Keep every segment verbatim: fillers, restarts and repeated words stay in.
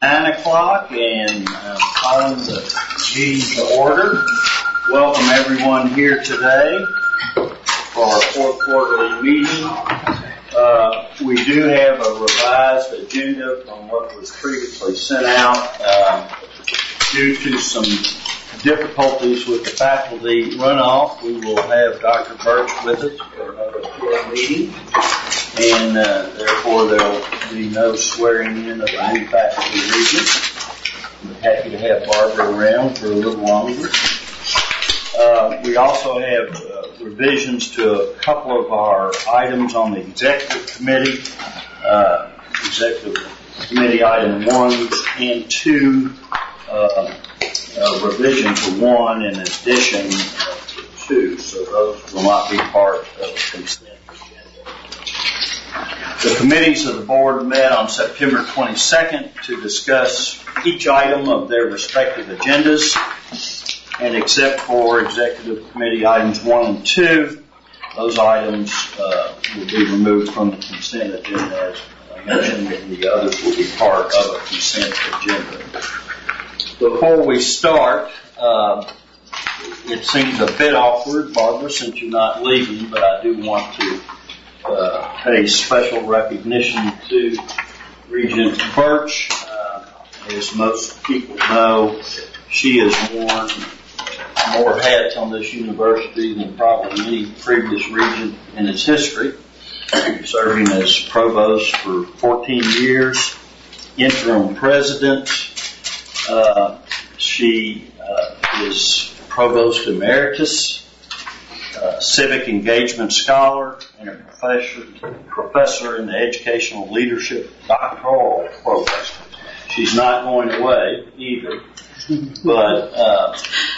Nine o'clock, and I'm calling the meeting to order. Welcome everyone here today for our fourth quarterly meeting. Uh, we do have a revised agenda from what was previously sent out. Uh, due to some difficulties with the faculty runoff, we will have Doctor Birch with us for another full meeting, and uh, therefore there will be no swearing in of the new faculty regent. I'm happy to have Barbara around for a little longer. Uh, we also have uh, revisions to a couple of our items on the executive committee. Uh, executive committee item one and two, uh, uh, revision to one in addition to two, so those will not be part of the consent agenda. The committees of the board met on September twenty-second to discuss each item of their respective agendas. And except for executive committee items one and two, those items uh, will be removed from the consent agenda as I mentioned, and the others will be part of a consent agenda. Before we start, uh, it seems a bit awkward, Barbara, since you're not leaving, but I do want to uh, pay special recognition to Regent Birch. Uh, as most people know, she has worn more hats on this university than probably any previous regent in its history, serving as provost for fourteen years, interim president. Uh, she uh, is provost emeritus, uh, civic engagement scholar, and a professor, professor in the educational leadership doctoral program. She's not going away either, but uh,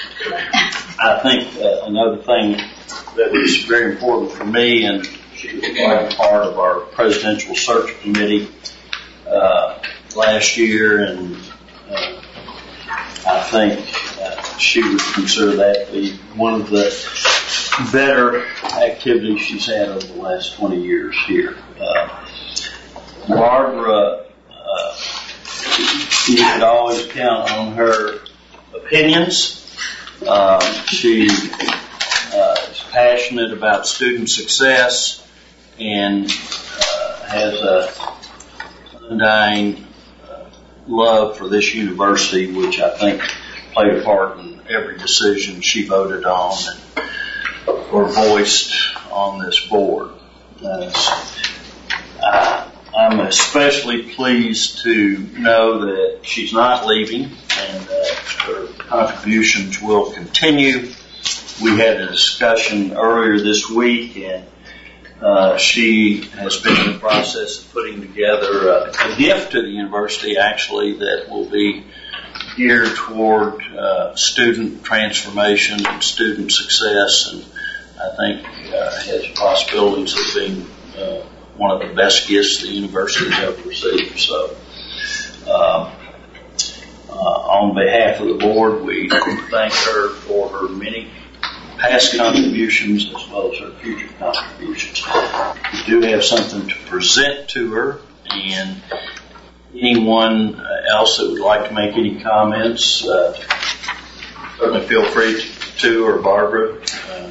I think uh, another thing that was very important for me, and she was quite a part of our presidential search committee uh, last year, and uh, I think uh, she would consider that to be one of the better activities she's had over the last twenty years here. Uh, Barbara, uh, you could always count on her opinions. Um, she uh, is passionate about student success and uh, has a undying uh, love for this university, which I think played a part in every decision she voted on and or voiced on this board. Uh, I, I'm especially pleased to know that she's not leaving and uh, her contributions will continue. We had a discussion earlier this week, and uh, she has been in the process of putting together a, a gift to the university, actually, that will be geared toward uh, student transformation and student success, and I think uh, has possibilities of being uh, one of the best gifts the university has ever received. So, um, Uh, on behalf of the board, we thank her for her many past contributions as well as her future contributions. We do have something to present to her, and anyone else that would like to make any comments, uh, certainly feel free to, or Barbara. Uh,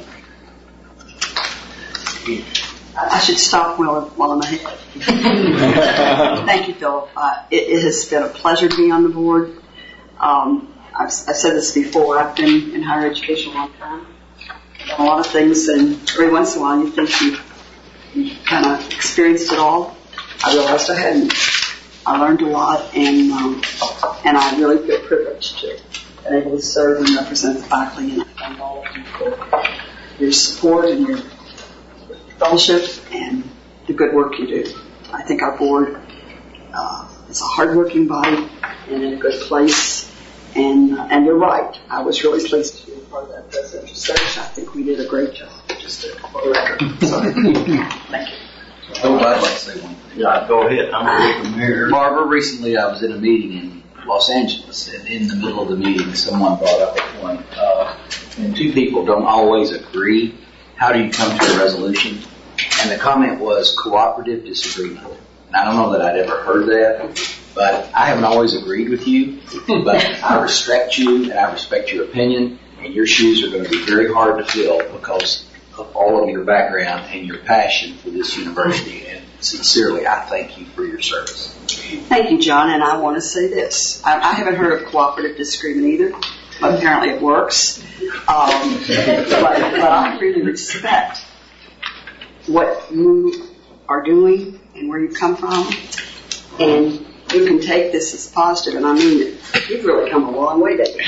I should stop while, while I'm ahead. Thank you, Philip. Uh, it, it has been a pleasure to be on the board. Um, I've, I've said this before. I've been in higher education a long time. I've done a lot of things, and every once in a while you think you, you kind of experienced it all. I realized I hadn't. I learned a lot, and um, and I really feel privileged to be able to serve and represent the faculty, and I thank all of you for your support and your fellowship and the good work you do. I think our board uh, is a hardworking body and in a good place. And uh, and you're right. I was really pleased to be a part of that presidential search. I think we did a great job. Just a record. So, thank you. Oh, I'd like to say one thing. Yeah, go ahead. I'm with the mayor. Barbara, recently I was in a meeting in Los Angeles, and in the middle of the meeting, someone brought up a point. Uh, when two people don't always agree, how do you come to a resolution? And the comment was cooperative disagreement. And I don't know that I'd ever heard that, but I haven't always agreed with you. But I respect you, and I respect your opinion, and your shoes are going to be very hard to fill because of all of your background and your passion for this university. And sincerely, I thank you for your service. Thank you, John, and I want to say this. I, I haven't heard of cooperative disagreement either, but apparently it works. Um, but, but I really respect what you are doing and where you come from, and you can take this as positive, and I mean it. You've really come a long way, baby.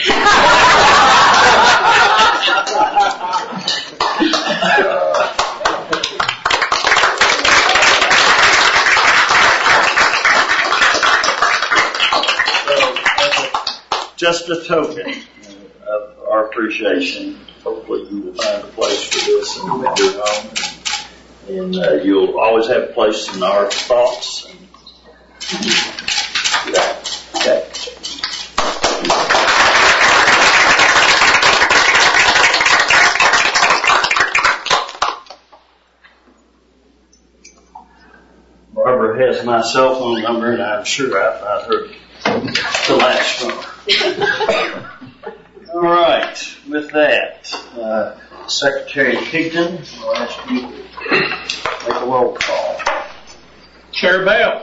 Just a token of our appreciation. Hopefully you will find a place for this in your home. And uh, you'll always have a place in our thoughts. And, yeah. Okay. Barbara has my cell phone number, and I'm sure I've not heard the last one. All right. With that, uh, Secretary Pigton, I'll ask you to make a roll call. Chair Bell.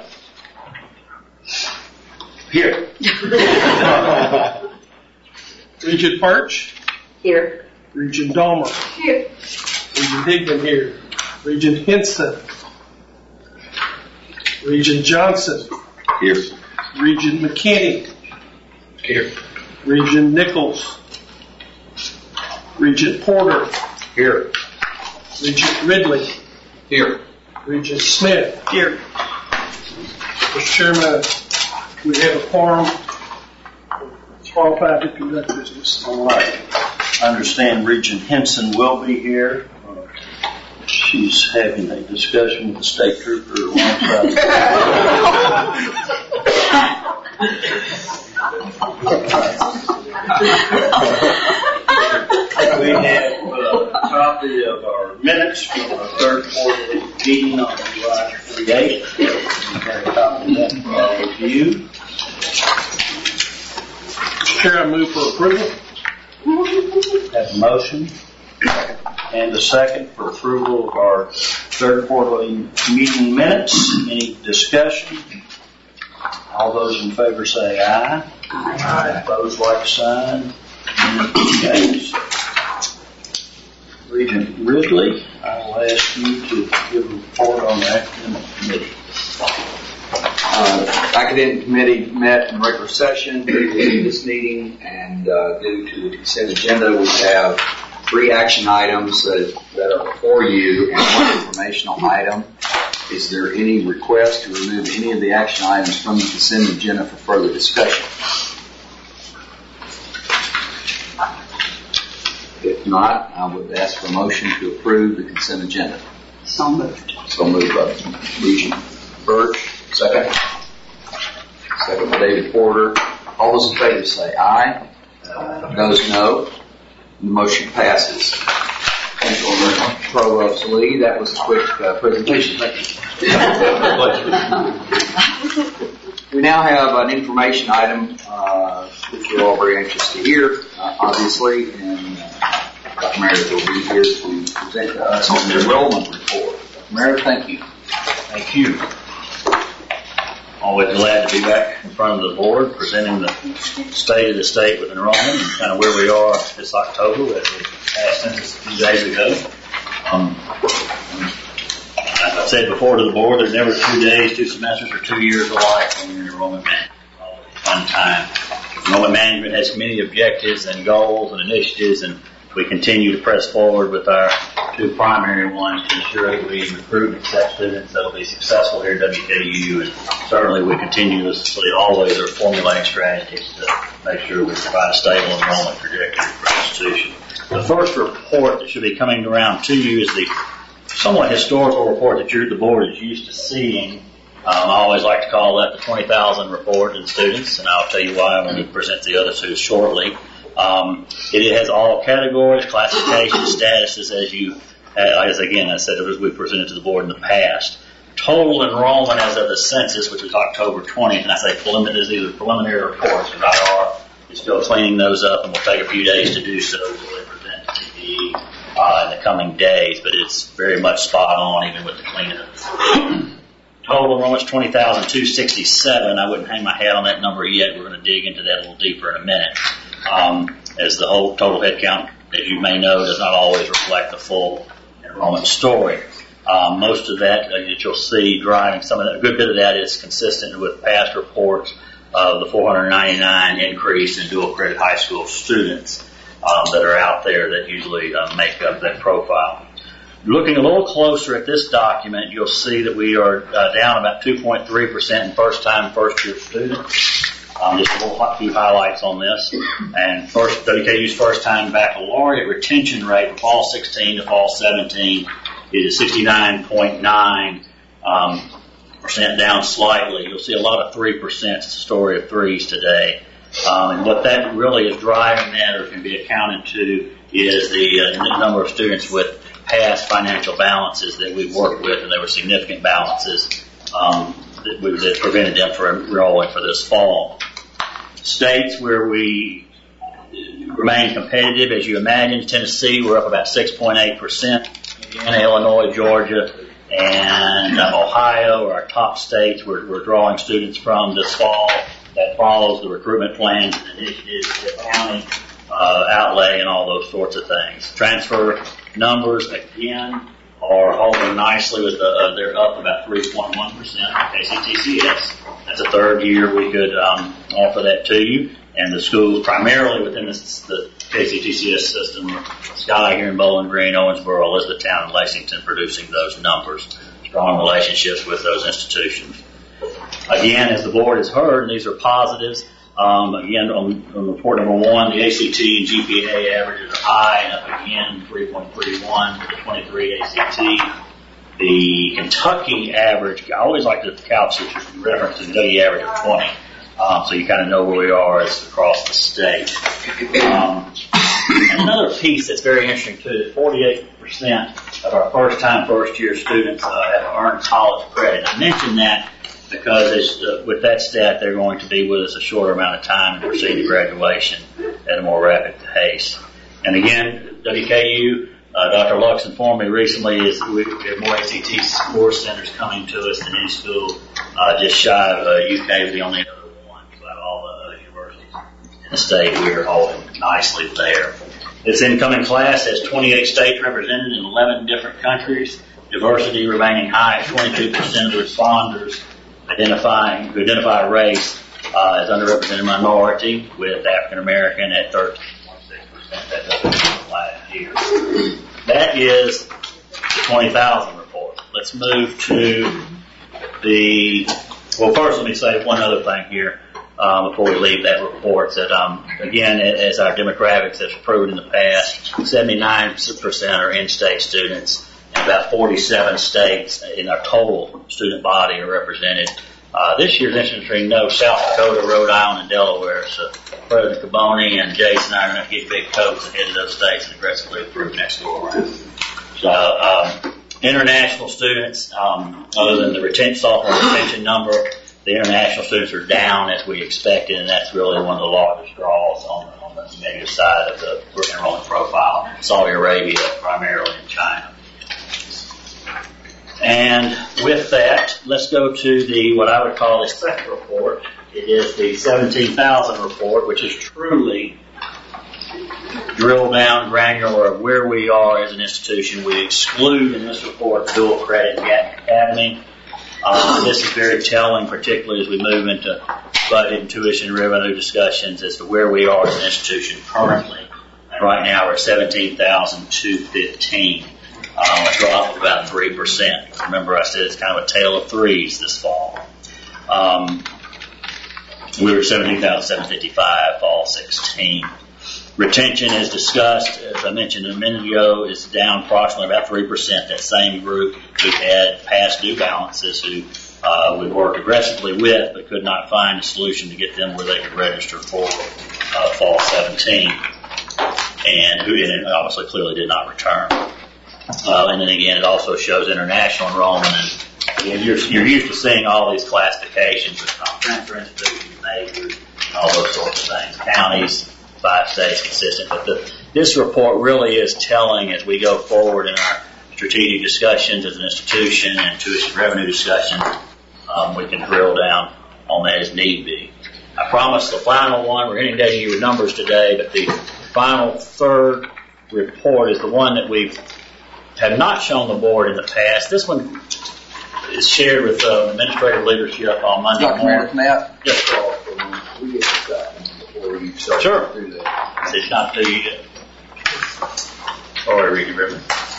Here. Regent Perch. Here. Regent Dahmer. Here. Regent Hickman here. Regent Henson. Regent Johnson. Here. Regent McKinney. Here. Regent Nichols. Regent Porter. Here. Regent Ridley. Here. Regent Smith. Here. Mister Chairman, we have a quorum qualified to conduct business. All right. I understand Regent Henson will be here. Uh, she's having a discussion with the state trooper alongside. We have a copy of our minutes from our third quarterly meeting on July twenty-eighth. We have a copy of that for our review. Mister Chair, I move for approval. Have a motion and a second for approval of our third quarterly meeting minutes. Any discussion? All those in favor say aye. Aye. Opposed, like sign. Okay. Regent Ridley, I will ask you to give a report on the academic committee. Uh, academic committee met in regular session due to this meeting, and uh, due to the consent agenda, we have three action items that, that are before you and one informational item. Is there any request to remove any of the action items from the consent agenda for further discussion? If not, I would ask for a motion to approve the consent agenda. So moved. So moved by Regent Birch. Second. Second by David Porter. All those in favor say aye. Uh, those no. The motion passes. Thank you, Provost Lee. That was a quick uh, presentation. Thank you. We now have an information item, uh, which you're all very anxious to hear, uh, obviously, and uh, Doctor Meredith will be here to present to us on the enrollment report. Doctor Meredith, thank you. Thank you. Always glad to be back in front of the board presenting the state of the state with enrollment and kind of where we are this October as we passed census a few days ago. Um, as I said before to the board, there's never two days, two semesters, or two years alike when you're in enrollment management. It's always a fun time. Enrollment management has many objectives and goals and initiatives, and we continue to press forward with our two primary ones to ensure that we recruit and accept students that will be successful here at W K U, and certainly we continuously always are formulating strategies to make sure we provide a stable enrollment trajectory for our institution. The first report that should be coming around to you is the somewhat historical report that you're, the board is used to seeing. Um, I always like to call that the twenty thousand report in students, and I'll tell you why when we present the other two shortly. Um, it has all categories, classifications, statuses, as you, as again, I said, as we presented to the board in the past. total enrollment as of the census, which was October twentieth, and I say preliminary, is either preliminary reports, because I R is still cleaning those up, and will take a few days to do so until they present to T D E uh, in the coming days, but it's very much spot on, even with the cleanup. Total enrollment's twenty thousand two hundred sixty-seven. I wouldn't hang my hat on that number yet. We're going to dig into that a little deeper in a minute. Um, as the whole total head count, as you may know, does not always reflect the full enrollment story. Um, most of that, uh, that you'll see driving some of that, a good bit of that is consistent with past reports of the four hundred ninety-nine increase in dual credit high school students um, that are out there that usually uh, make up that profile. Looking a little closer at this document, you'll see that we are uh, down about two point three percent in first-time, first-year students. Um, just a little few highlights on this. And first, W K U's first-time baccalaureate retention rate from fall sixteen to fall seventeen is sixty-nine point nine um, percent, down slightly. You'll see a lot of three percent. It's a story of threes today. Um, and what that really is driving that, or can be accounted to, is the uh, number of students with past financial balances that we've worked with, and there were significant balances um, that, we, that prevented them from enrolling for this fall. States where we remain competitive, as you imagine, Tennessee, we're up about six point eight percent. Indiana, Illinois, Georgia, and um, Ohio are our top states. We're, we're drawing students from this fall. That follows the recruitment plans and initiatives, the county uh, outlay, and all those sorts of things. Transfer numbers, again, are holding nicely. With the, uh, they're up about three point one percent on K C T C S. That's the third year we could um, offer that to you. And the schools primarily within this, the K C T C S system are Sky here in Bowling Green, Owensboro, Elizabethtown, and Lexington, producing those numbers. Strong relationships with those institutions. Again, as the board has heard, and these are positives, um, again, on, on report number one, the A C T and G P A averages are high, and up again, three point three one for the twenty-three A C T. The Kentucky average, I always like to couch this reference to the Kentucky average of twenty, um, so you kind of know where we are as across the state. Um, and another piece that's very interesting, too, that forty-eight percent of our first-time, first-year students uh, have earned college credit. I mentioned that because it's, uh, with that stat, they're going to be with us a shorter amount of time and proceed to graduation at a more rapid pace. And again, W K U, uh, Doctor Lux informed me recently, is we have more A C T score centers coming to us than any school, uh, just shy of uh, U K, the only other one. So out of all the uh, universities in the state, we are holding nicely there. This incoming class has twenty-eight states represented in eleven different countries. Diversity remaining high at twenty-two percent of the responders identifying who identify race uh, as underrepresented minority, with African American at thirteen point six percent. That's up from last year. That is the twenty thousand report. Let's move to the, well, first let me say one other thing here uh, before we leave that report. That um, again, as our demographics have proven in the past, seventy-nine percent are in-state students. About forty-seven states in our total student body are represented. Uh, this year's interesting note, South Dakota, Rhode Island, and Delaware. So President Caboni and Jason and I are going to get big coats and head to those states and aggressively recruit next go around. So, um, international students, um, other than the retention, sophomore retention number, the international students are down as we expected, and that's really one of the largest draws on, on the negative side of the enrollment profile. Saudi Arabia, primarily, and China. And with that, let's go to the, what I would call the second report. It is the seventeen thousand report, which is truly drill down granular of where we are as an institution. We exclude in this report dual credit and Gatton Academy. Uh, this is very telling, particularly as we move into budget and tuition revenue discussions as to where we are as an institution currently. And right now we're at seventeen thousand two hundred fifteen. Uh, a drop of about three percent. Remember I said it's kind of a tale of threes this fall. Um, we were seventeen thousand seven hundred fifty-five, fall sixteen. Retention, as discussed, as I mentioned a minute ago, is down approximately about three percent. That same group who had past due balances who uh, we worked aggressively with but could not find a solution to get them where they could register for uh, fall seventeen. And who and obviously clearly did not return. Uh, and then again, it also shows international enrollment, and Again, you're, you're used to seeing all these classifications of transfer institutions, majors, and all those sorts of things. Counties, five states, consistent. But the, this report really is telling, as we go forward in our strategic discussions as an institution and tuition revenue discussions, um, we can drill down on that as need be. I promise the final one, we're inundating you with numbers today, but the final third report is the one that we've have not shown the board in the past. This one is shared with uh, administrative leadership on Monday Doctor morning. Meredith, Matt? Yes, sir. We get this document before you start Sure. through that. It's not to you yet. Sorry, Reedy River.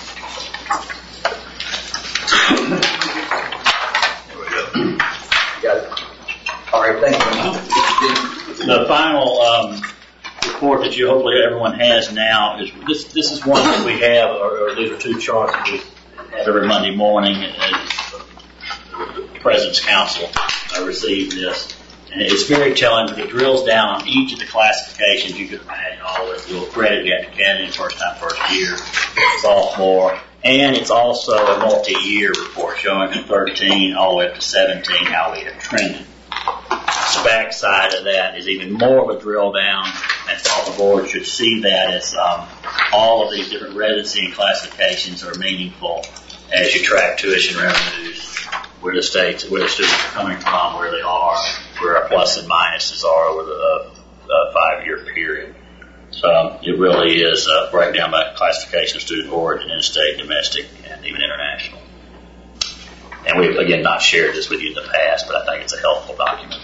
There we go. Got it. All right, thank you. The final um, report that you hopefully everyone has now is this. This is one that we have, or, or these are two charts that we have every Monday morning. And the President's Council uh, received this, and it's very telling because it drills down on each of the classifications you could imagine. All the little credit you have to get in first time, first year, sophomore, and it's also a multi-year report showing from thirteen all the way up to seventeen how we have trended. The back side of that is even more of a drill down, and all the board should see that as um, all of these different residency and classifications are meaningful as you track tuition revenues, where the states, where the students are coming from, where they are, where our plus and minuses are over the uh, uh, five-year period. So um, it really is a breakdown by classification of student origin, in-state, domestic, and even international. And we've, again, not shared this with you in the past, but I think it's a helpful document.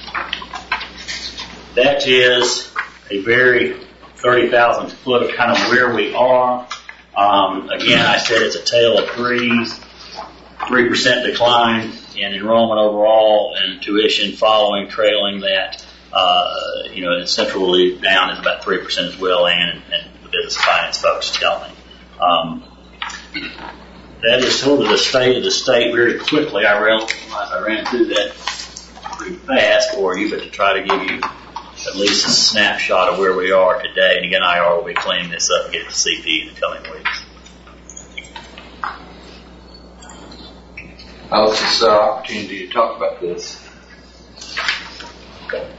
That is a very thirty thousand foot of kind of where we are. Um, again, I said it's a tale of threes, three percent decline in enrollment overall and tuition following, trailing that. Uh, you know, and centrally down is about three percent as well, and, and the business finance folks tell me. Um, that is sort of the state of the state very quickly. I realized I ran through that pretty fast for you, but to try to give you at least a snapshot of where we are today. And again, I R will be cleaning this up and get it to C P in the coming weeks. Well, this is an opportunity to talk about this. Okay.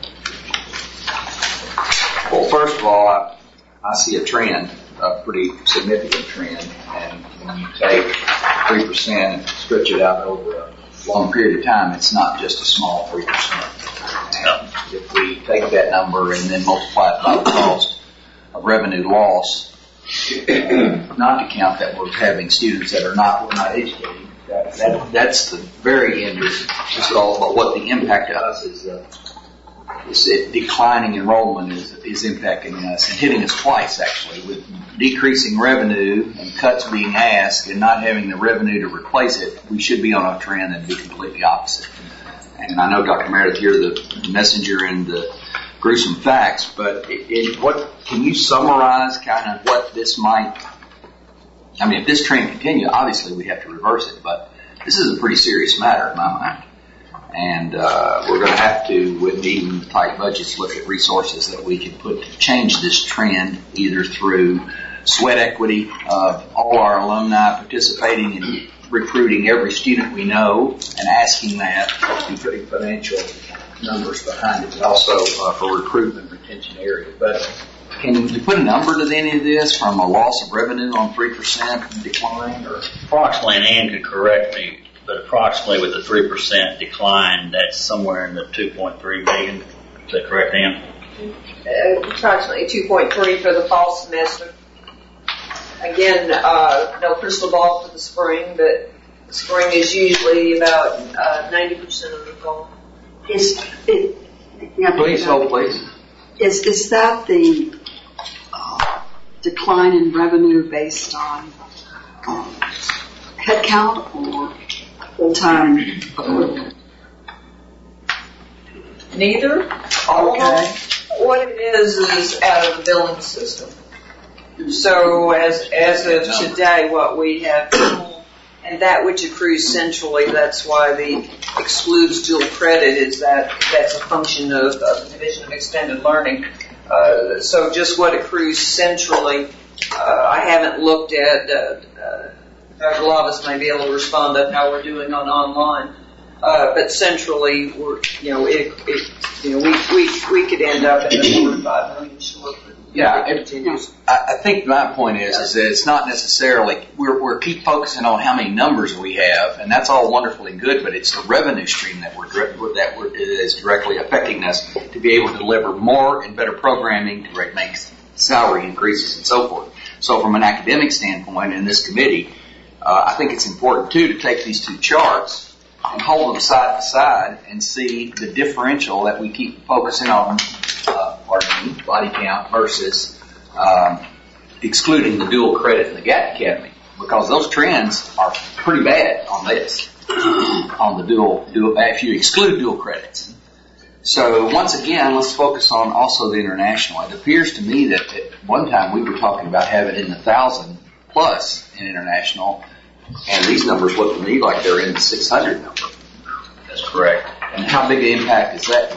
Well, first of all, I, I see a trend, a pretty significant trend, and when you take three percent and stretch it out over a long period of time, it's not just a small three percent. And if we take that number and then multiply it by the cost of revenue loss, not to count that we're having students that are not, we're not educating, that, that, that's the very end of just all about what the impact to us is. Uh, is that declining enrollment is, is impacting us and hitting us twice, actually, with decreasing revenue and cuts being asked and not having the revenue to replace it. We should be on a trend and be completely opposite. And I know, Doctor Meredith, you're the messenger in the gruesome facts, but it, it, what can you summarize kind of what this might, I mean, if this trend continues, obviously we have to reverse it, but this is a pretty serious matter in my mind. And uh, we're going to have to, with even tight budgets, look at resources that we can put to change this trend, either through sweat equity of all our alumni participating in recruiting every student we know and asking that, and putting financial numbers behind it, but also uh, for recruitment and retention area. But can you put a number to any of this from a loss of revenue on three percent decline? Or approximately, and Ann could correct me, but approximately with a three percent decline, that's somewhere in the two point three million. Is that correct, Ann? Uh, approximately two point three for the fall semester. Again, uh, no crystal ball for the spring, but the spring is usually about uh, ninety percent of the fall. Is it? Yeah, please hold, please. Is is that the uh, decline in revenue based on um, headcount or full-time equivalent? Neither. Okay. What it is is out of the billing system. So as as of today, what we have, and that which accrues centrally, that's why the excludes dual credit, is that that's a function of, of the Division of Extended Learning. Uh, so just what accrues centrally, uh, I haven't looked at. Uh, uh, Doctor Lavis may be able to respond to how we're doing on online. Uh, but centrally, we're, you know, it, it, you know, we, we, we could end up in a forty-five million store. Yeah, it continues. I, I think my point is, is that it's not necessarily, we're, we're keep focusing on how many numbers we have, and that's all wonderful and good, but it's the revenue stream that we're, that we're, is directly affecting us to be able to deliver more and better programming to make salary increases and so forth. So from an academic standpoint in this committee, uh, I think it's important too to take these two charts and hold them side by side and see the differential that we keep focusing on, uh, pardon me, body count versus um, excluding the dual credit in the Gap Academy, because those trends are pretty bad on this, on the dual, dual, if you exclude dual credits. So once again, let's focus on also the international. It appears to me that at one time we were talking about having in the thousand plus in international, and these numbers look to me like they're in the six hundred number. That's correct. And how big an impact is that?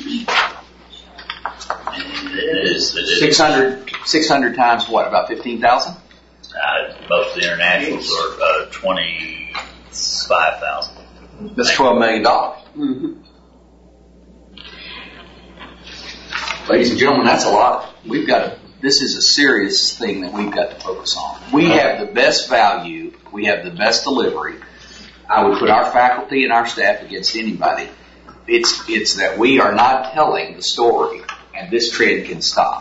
It is. It is. six hundred, six hundred times what, about fifteen thousand? Uh, most of the internationals are uh, twenty-five thousand. That's twelve million dollars. Mm-hmm. Ladies and gentlemen, that's a lot. We've got to, this is a serious thing that we've got to focus on. We have the best value. We have the best delivery. I would put our faculty and our staff against anybody. It's, it's that we are not telling the story, and this trend can stop.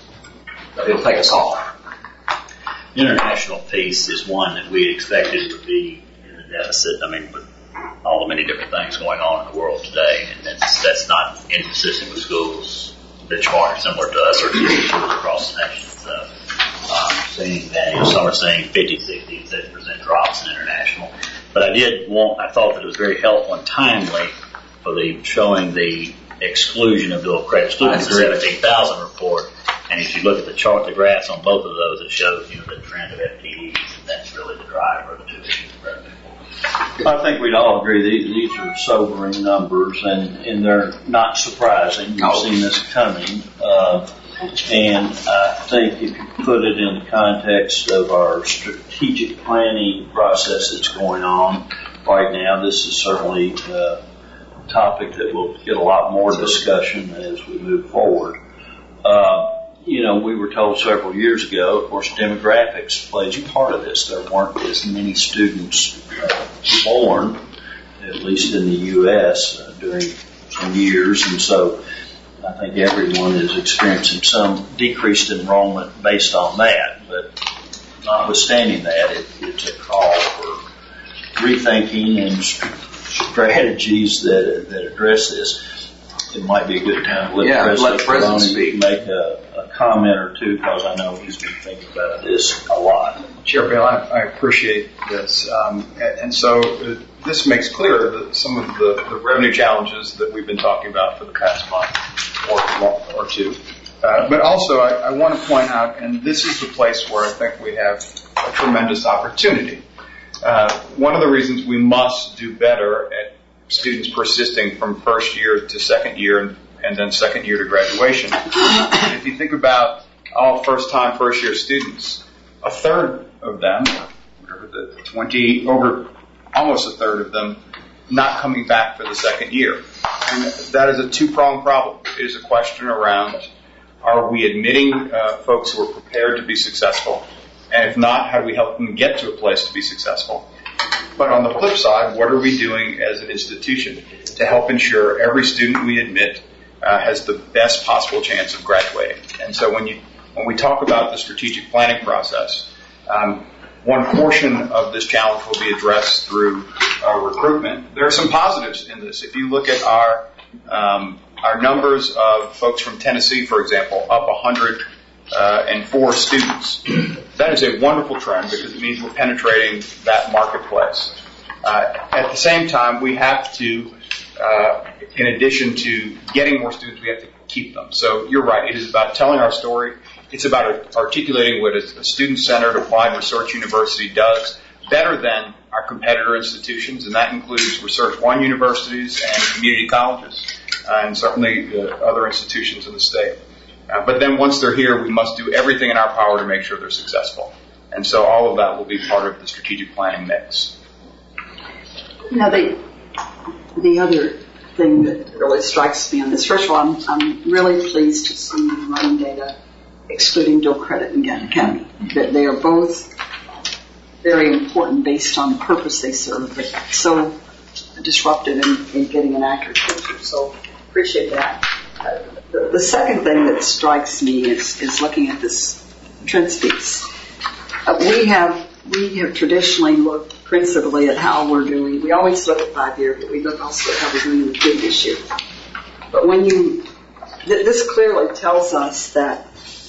It'll take us all. The international piece is one that we expected would be in the deficit. I mean, with all the many different things going on in the world today, and that's, that's not inconsistent with schools benchmark similar to us or schools across the nation. So, um, seeing that, you know, some are saying fifty, sixty, seventy percent drops in international. But I did want, I thought that it was very helpful and timely for the showing the exclusion of dual credit students in the seventeen thousand report. And if you look at the chart, the graphs on both of those, it shows you know, the trend of F T Es, and that's really the driver of the tuition revenue. I think we'd all agree these, these are sobering numbers, and, and they're not surprising. We've No. seen this coming. Uh, and I think if you put it in the context of our strategic planning process that's going on right now, this is certainly uh, a topic that will get a lot more discussion as we move forward. Uh, You know, we were told several years ago, of course, demographics plays a part of this. There weren't as many students uh, born, at least in the U S, uh, during some years, and so I think everyone is experiencing some decreased enrollment based on that. But notwithstanding that, it, it's a call for rethinking and strategies that that address this. It might be a good time to let Yeah, President let the President Maloney speak. make a, a comment or two, because I know he's been thinking about this a lot. Chair Bill, I, I appreciate this. Um, and, and so uh, this makes clear that some of the, the revenue challenges that we've been talking about for the past month or, or two. Uh, but also, I, I want to point out, and this is the place where I think we have a tremendous opportunity. Uh, one of the reasons we must do better at students persisting from first year to second year and, and then second year to graduation. If you think about all first time, first year students, a third of them, whatever the twenty, over almost a third of them, not coming back for the second year. And that is a two-pronged problem. It is a question around, are we admitting uh, folks who are prepared to be successful? And if not, how do we help them get to a place to be successful? But on the flip side, what are we doing as an institution to help ensure every student we admit uh, has the best possible chance of graduating? And so when you when we talk about the strategic planning process, um, one portion of this challenge will be addressed through uh, recruitment. There are some positives in this. If you look at our um, our numbers of folks from Tennessee, for example, up one hundred four students. That is a wonderful trend because it means we're penetrating that marketplace. Uh, at the same time, we have to, uh, in addition to getting more students, we have to keep them. So you're right. It is about telling our story. It's about articulating what a student-centered applied research university does better than our competitor institutions, and that includes Research One universities and community colleges, uh, and certainly uh, other institutions in the state. Uh, but then once they're here, we must do everything in our power to make sure they're successful. And so all of that will be part of the strategic planning mix. You know, the the other thing that really strikes me on this, first of all, I'm, I'm really pleased to see running data excluding dual credit in Gannett County. That they are both very important based on the purpose they serve, but so disruptive in, in getting an accurate picture. So appreciate that. Uh, the, the second thing that strikes me is, is looking at this trend speaks. Uh, we have we have traditionally looked principally at how we're doing. We always look at five year, but we look also at how we're doing in the previous year. But when you, th- this clearly tells us that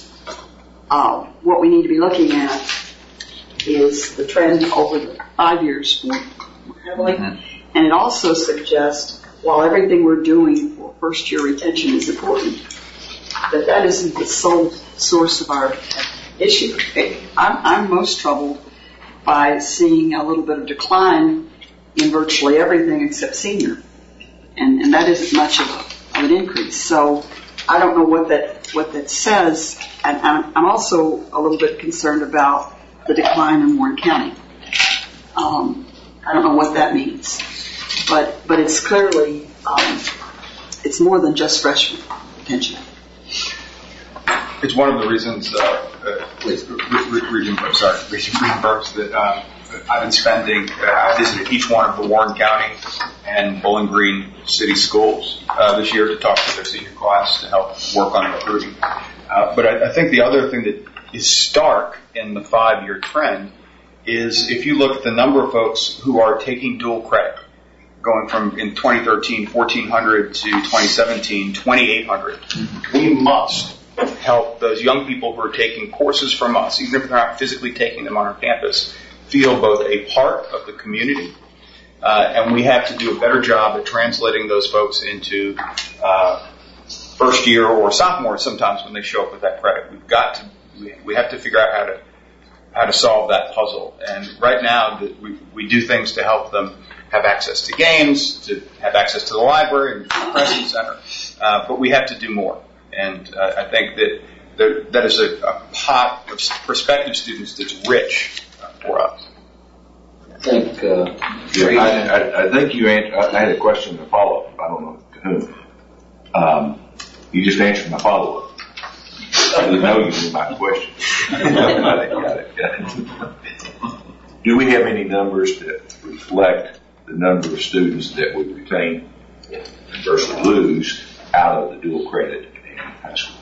uh, what we need to be looking at is the trend over the five years more heavily. Mm-hmm. And it also suggests, while everything we're doing for first year retention is important, that that isn't the sole source of our issue. I'm, I'm most troubled by seeing a little bit of decline in virtually everything except senior. And, and that isn't much of, a, of an increase. So I don't know what that, what that says. And I'm, I'm also a little bit concerned about the decline in Warren County. Um, I don't know what that means. But, but it's clearly, um, it's more than just freshman retention. It's one of the reasons, uh, uh, Region, sorry, Region Greenberg's that um, I've been spending. Uh, I visited each one of the Warren County and Bowling Green city schools uh, this year to talk to their senior class to help work on recruiting. Uh, but I, I think the other thing that is stark in the five-year trend is if you look at the number of folks who are taking dual credit, going from in twenty thirteen fourteen hundred to twenty seventeen twenty-eight hundred. Mm-hmm. We must help those young people who are taking courses from us, even if they're not physically taking them on our campus, feel both a part of the community, uh, and we have to do a better job at translating those folks into uh, first year or sophomore sometimes when they show up with that credit. We've got to, we, we have to figure out how to how to solve that puzzle. And right now we, we do things to help them have access to games, to have access to the library and to the Preston Center, uh, but we have to do more. And uh, I think that there, that is a, a pot of prospective students that's rich uh, for us. I think, uh, yeah, I, I, I think you answered, I had a question to follow up. I don't know to whom. Um, you just answered my follow up. I didn't know you knew my question. I got it, got it. Do we have any numbers that reflect the number of students that we retain versus lose out of the dual credit in high school?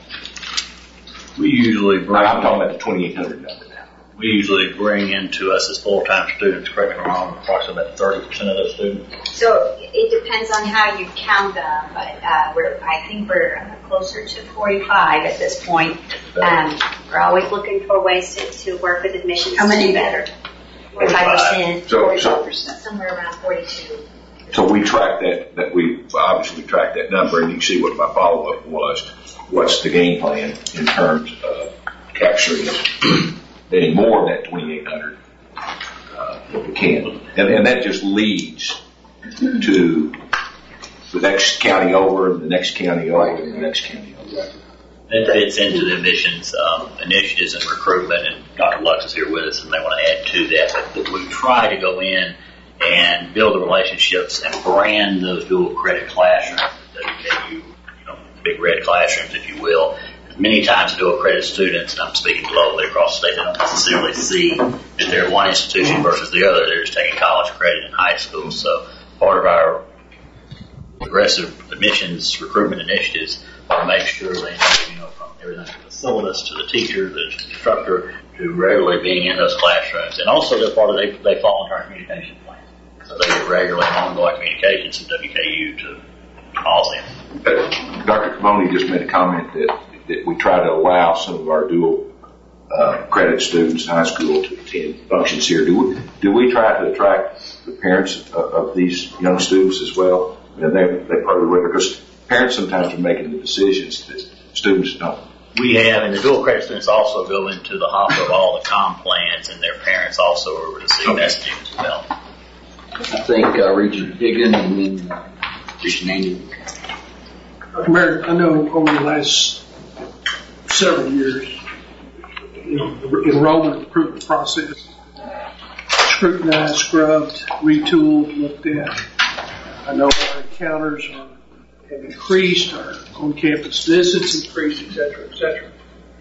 We usually bring. I'm talking about the twenty-eight hundred number now. We usually bring into us as full-time students, correct me if I'm wrong, approximately about thirty percent of those students. So it depends on how you count them, but uh, we're, I think we're closer to forty-five at this point. Um, we're always looking for ways to, to work with admissions How many? to do better. forty-five percent, So, forty-five percent, somewhere around forty-two. So we track that, that we, obviously we track that number, and you can see what my follow-up was. What's the game plan in terms of capturing any more of that twenty-eight hundred uh, if we can. And, and that just leads to the next county over, and the next county over, and the next county over. That fits into the admissions um, initiatives and recruitment, and Doctor Lux is here with us, and they want to add to that. But we try to go in and build the relationships and brand those dual credit classrooms that, that you, you know, big red classrooms, if you will. Many times dual credit students, and I'm speaking globally across the state, they don't necessarily see that they're one institution versus the other. They're just taking college credit in high school. So part of our aggressive admissions recruitment initiatives are to make sure they know, you know, from everything from the syllabus to the teacher, the instructor, to regularly being in those classrooms. And also they're part of, they, they fall into our communication plan. So they get regularly ongoing communications from W K U to all them. Uh, Doctor Cavoni just made a comment that, that we try to allow some of our dual uh, credit students in high school to attend functions here. Do we, do we try to attract the parents of, of these young students as well? And they, they probably because parents sometimes are making the decisions that students don't. We have, and the dual credit students also go into the hopper of all the comm plans, and their parents also are receiving okay. messaging as well. I think uh, Regent Higgin and then uh, Regent Andy. Doctor Merritt, I know over the last several years, you know, the enrollment and recruitment process, scrutinized, scrubbed, retooled, looked at. I know our counters are, have increased, our on-campus visits increased, et cetera, et cetera.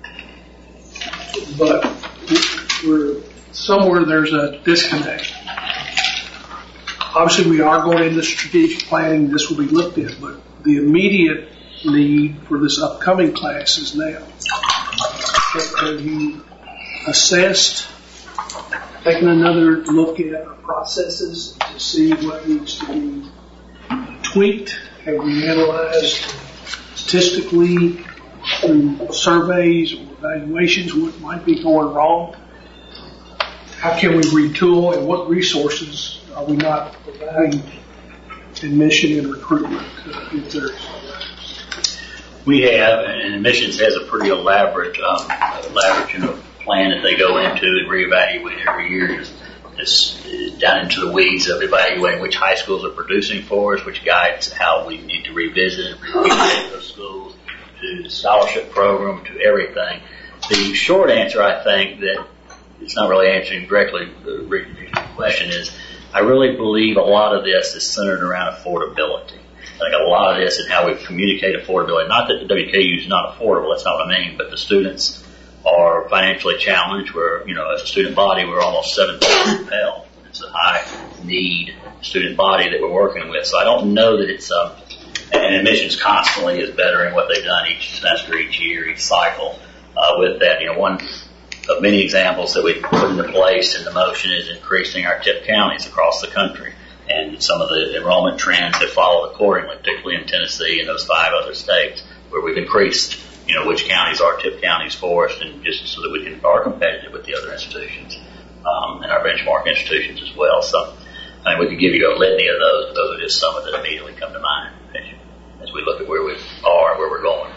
But we're, somewhere there's a disconnect. Obviously, we are going into strategic planning. This will be looked at, but the immediate need for this upcoming class is now. Have you assessed, taken another look at our processes to see what needs to be tweaked? Have we analyzed statistically through surveys or evaluations what might be going wrong? How can we retool, and what resources are we not providing in mission and recruitment uh, if there's We have, and admissions has a pretty elaborate, um, elaborate, you know, plan that they go into and reevaluate every year. It's, it's down into the weeds of evaluating which high schools are producing for us, which guides how we need to revisit and revisit those schools, to the scholarship program, to everything. The short answer, I think, that it's not really answering directly the question is, I really believe a lot of this is centered around affordability. Like a lot of this and how we communicate affordability. Not that the W K U is not affordable, that's not what I mean, but the students are financially challenged. We're, you know, as a student body, we're almost seven thousand Pell. It's a high need student body that we're working with. So I don't know that it's, um, and admissions constantly is bettering what they've done each semester, each year, each cycle. Uh, with that, you know, one of many examples that we've put into place in the motion is increasing our TIP counties across the country. And some of the enrollment trends have followed accordingly, particularly in Tennessee and those five other states where we've increased, you know, which counties are TIP counties for us, and just so that we can are competitive with the other institutions, um, and our benchmark institutions as well. So, I mean, we could give you a litany of those, but those are just some of that immediately come to mind as, you, as we look at where we are and where we're going.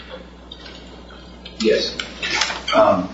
Yes. Um,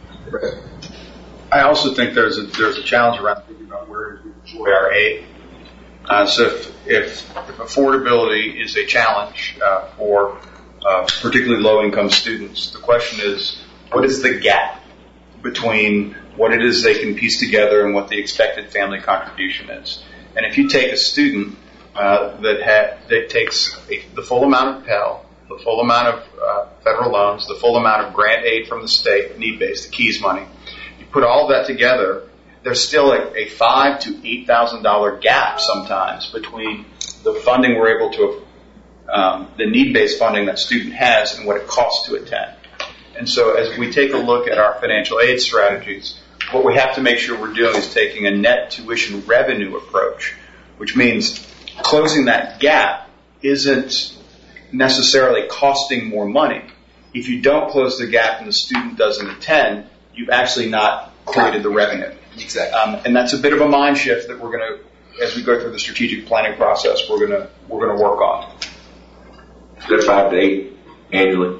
I also think there's a, there's a challenge around thinking about where we deploy our aid. Uh, so if, if, if affordability is a challenge uh, for uh, particularly low-income students, the question is, what is the gap between what it is they can piece together and what the expected family contribution is? And if you take a student uh, that, ha- that takes a, the full amount of Pell, the full amount of uh, federal loans, the full amount of grant aid from the state, need-based, the KEYS money, you put all that together, there's still a, a five to eight thousand dollar gap sometimes between the funding we're able to, um, the need-based funding that student has and what it costs to attend. And so, as we take a look at our financial aid strategies, what we have to make sure we're doing is taking a net tuition revenue approach, which means closing that gap isn't necessarily costing more money. If you don't close the gap and the student doesn't attend, you've actually not created the revenue. Exactly. Um, and that's a bit of a mind shift that we're going to, as we go through the strategic planning process, we're going to we're going to work on. Good five to eight annually.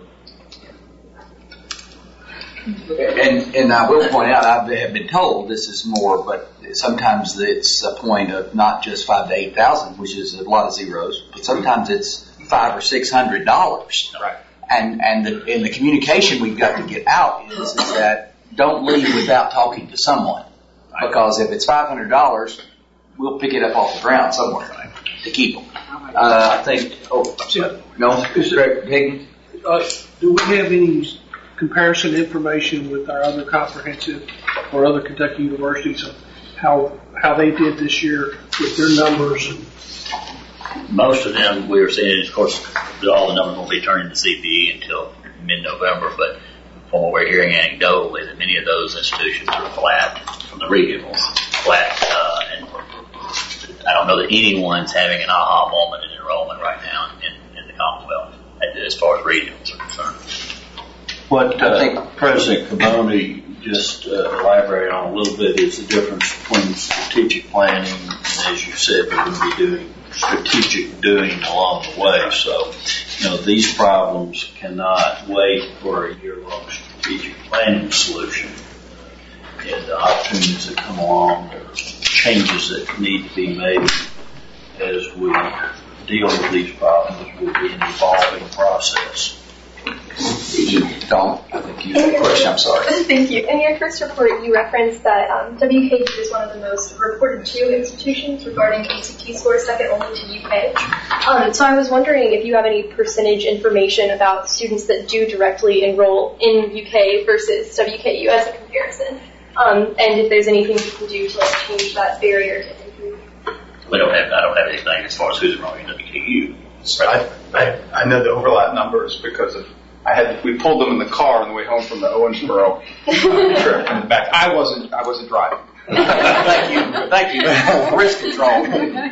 And, and I will point out, I have been told this is more, but sometimes it's a point of not just five to eight thousand, which is a lot of zeros, but sometimes it's five or six hundred dollars. Right. And and the, and the communication we've got to get out is, is that don't leave without talking to someone, because if it's five hundred dollars, we'll pick it up off the ground somewhere to keep them. Uh, I think. Oh, no, Greg Higgins. Uh, do we have any comparison information with our other comprehensive or other Kentucky universities of how how they did this year with their numbers? Most of them we were seeing, of course, all the numbers won't be turned into C P E until mid-November, but from what we're hearing anecdotally, that many of those institutions are flat from the regionals, flat, uh, and I don't know that anyone's having an aha moment in enrollment right now in, in the Commonwealth as far as regionals are concerned. What uh, President Caboni just uh, elaborated on a little bit is the difference between strategic planning and, as you said, we're going to be doing strategic doing along the way. So, you know, these problems cannot wait for a year-long strategic planning solution. And the opportunities that come along, there are changes that need to be made as we deal with these problems will be an evolving process. Don't. I think you had a question. I'm sorry. Thank you. In your first report, you referenced that um, W K U is one of the most reported to institutions regarding A C T scores, second only to U K. Um, so I was wondering if you have any percentage information about students that do directly enroll in U K versus W K U as a comparison, um, and if there's anything you can do to like change that barrier to entry. We don't have. I don't have anything as far as who's enrolling in W K U. So I, I I know the overlap numbers because of. I had we pulled them in the car on the way home from the Owensboro uh, trip in the back. I wasn't I wasn't driving. Thank you, thank you. Risk control.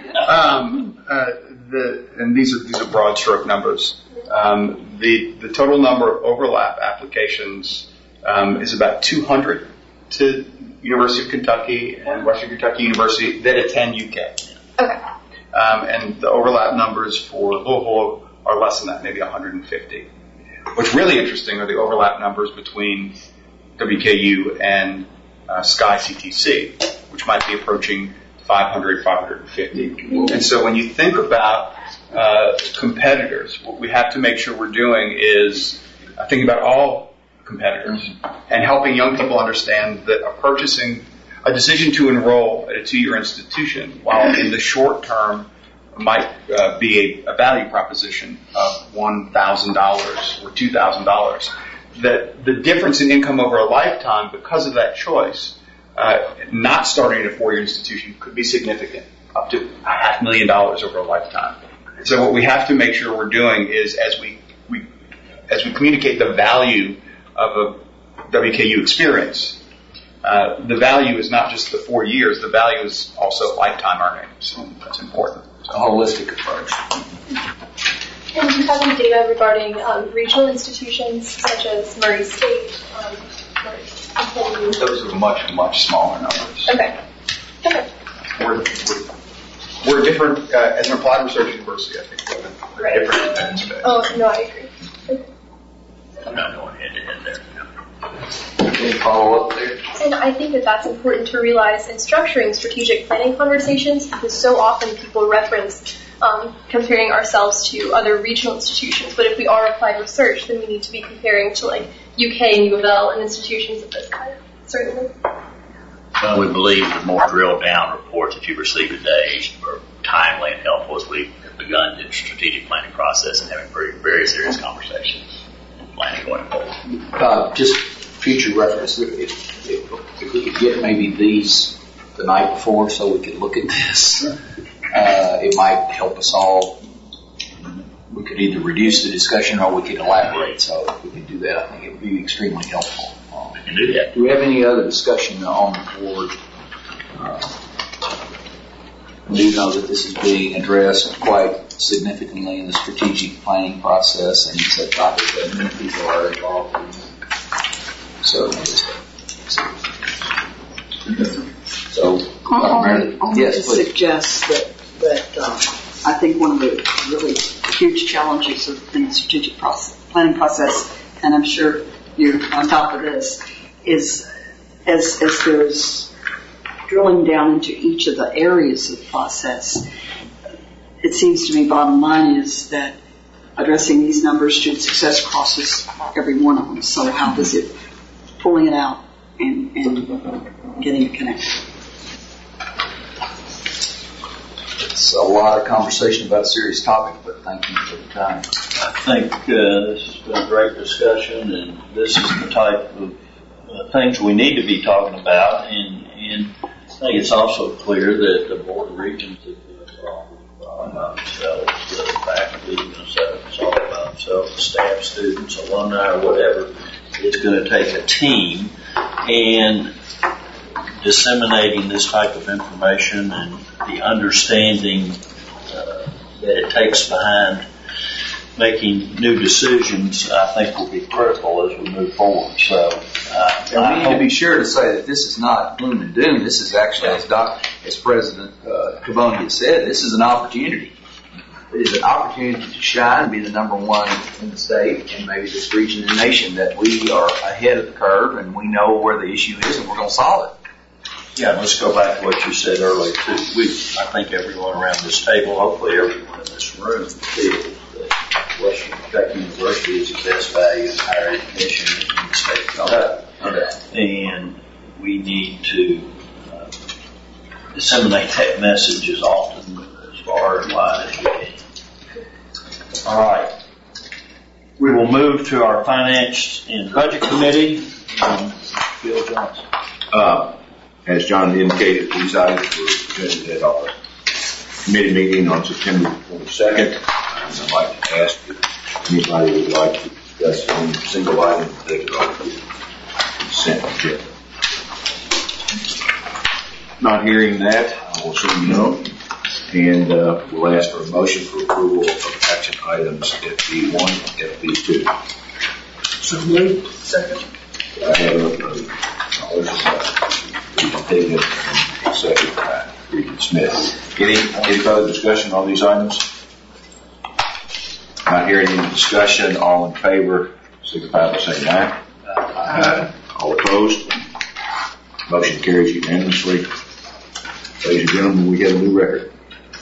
Um, uh, the and these are these are broad stroke numbers. Um, the the total number of overlap applications um, is about two hundred to University of Kentucky and Western Kentucky University that attend U K. Okay. Um, and the overlap numbers for Louisville are less than that, maybe one hundred fifty. What's really interesting are the overlap numbers between W K U and uh, Sky C T C, which might be approaching five hundred, five hundred fifty. And so when you think about uh, competitors, what we have to make sure we're doing is uh, thinking about all competitors and helping young people understand that a purchasing, a decision to enroll at a two-year institution, while in the short term might uh, be a, a value proposition of one thousand dollars or two thousand dollars, that the difference in income over a lifetime because of that choice, uh, not starting at a four-year institution, could be significant, up to a half million dollars over a lifetime. So what we have to make sure we're doing is as we, we as we communicate the value of a W K U experience, uh, the value is not just the four years, the value is also lifetime earnings. That's important. A holistic approach. And do you have any data regarding um, regional institutions such as Murray State? Um, or Those are much, much smaller numbers. Okay. Okay. We're, we're, we're different, uh, as an applied research university, I think, we're Right. different in that space. Oh, no, I agree. I'm not going head to head there. Any follow up there? And I think that that's important to realize in structuring strategic planning conversations because so often people reference um, comparing ourselves to other regional institutions. But if we are applied research, then we need to be comparing to like U K and U of L and institutions of this kind, certainly. Well, we believe the more drilled down reports that you receive today are timely and helpful as we have begun the strategic planning process and having very, very serious conversations and planning going forward. Uh, just future reference, if, if, if we could get maybe these the night before so we could look at this, uh, it might help us all. We could either reduce the discussion or we could elaborate. So if we could do that, I think it would be extremely helpful. Um, We can do that. do we have any other discussion on the board? Uh, we do know that this is being addressed quite significantly in the strategic planning process, and it's a topic that many people are involved in. So, so, I'll only, only yes, to please. suggest that, that um, I think one of the really huge challenges of the strategic process, planning process, and I'm sure you're on top of this, is as, as there's drilling down into each of the areas of the process, it seems to me bottom line is that addressing these numbers, student success crosses every one of them. So how does it, pulling it out and, and getting it connected? It's a lot of conversation about a serious topic, but thank you for the time. I think uh, this has been a great discussion, and this is the type of uh, things we need to be talking about. And, and I think it's also clear that the Board of Regents is going to talk about themselves, the faculty is going to set themselves about themselves, staff, students, alumni, or whatever. It's going to take a team, and disseminating this type of information and the understanding uh, that it takes behind making new decisions, I think will be critical as we move forward. So, uh, and we need to be sure to say that this is not gloom and doom. This is actually, as Doc, as President uh, Cavoni has said, this is an opportunity. It is an opportunity to shine and be the number one in the state and maybe this region and nation, that we are ahead of the curve and we know where the issue is and we're going to solve it. Yeah, let's go back to what you said earlier too. We, I think everyone around this table, hopefully everyone in this room, feels that Western Kentucky University is the best value in higher education in the state of Kentucky. Okay. And we need to uh, disseminate that message as often, as far and wide as we can. All right. We will move to our Finance and Budget Committee. Um, Bill Johnson. Uh, as John indicated, these items were presented at our committee meeting on September twenty-second. And I'd like to ask if anybody would like to discuss any single item that they could offer consent agenda. Not hearing that, I will say no. And uh, we'll ask for a motion for approval of action items F B one and F B two. So moved. Second. I have a, a motion by David and a second by Regent Smith. Any, any further discussion on these items? Not hearing any discussion. All in favor, signify by saying aye. Aye. All opposed? Motion carries unanimously. Ladies and gentlemen, we have a new record.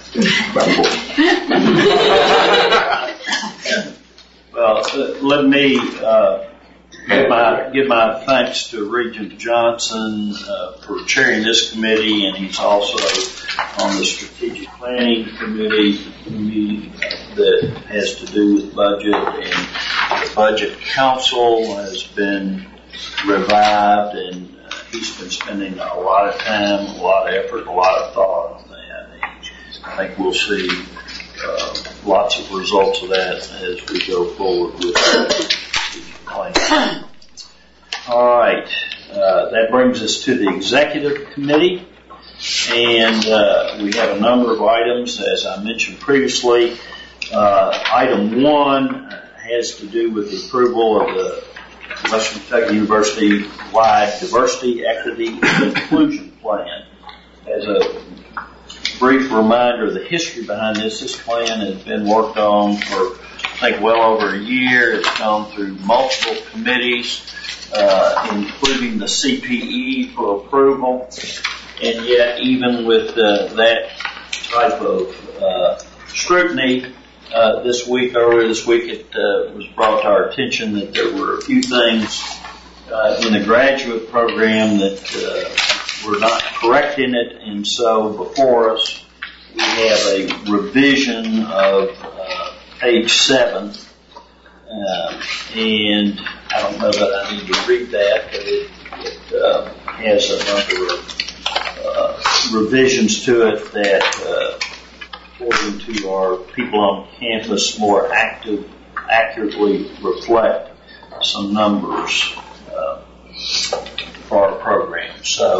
Well, uh, let me uh, give my give my thanks to Regent Johnson uh, for chairing this committee, and he's also on the strategic planning committee committee that has to do with budget, and the budget council has been revived, and uh, he's been spending a lot of time, a lot of effort, a lot of thought on that. I think we'll see uh, lots of results of that as we go forward with the plan. All right, uh, that brings us to the executive committee, and uh, we have a number of items, as I mentioned previously. Uh, item one has to do with the approval of the Western Kentucky University-wide Diversity, Equity, and Inclusion Plan. As a brief reminder of the history behind this, this plan has been worked on for, I think, well over a year. It's gone through multiple committees, uh, including the C P E for approval. And yet, even with uh, that type of uh, scrutiny, uh, this week, earlier this week, it uh, was brought to our attention that there were a few things uh, in the graduate program that uh, we're not correct in it, and so before us we have a revision of uh, page seven, uh, and I don't know that I need to read that, but it, it uh, has a number of uh, revisions to it that, uh, according to our people on campus, more active, accurately reflect some numbers uh, for our program. So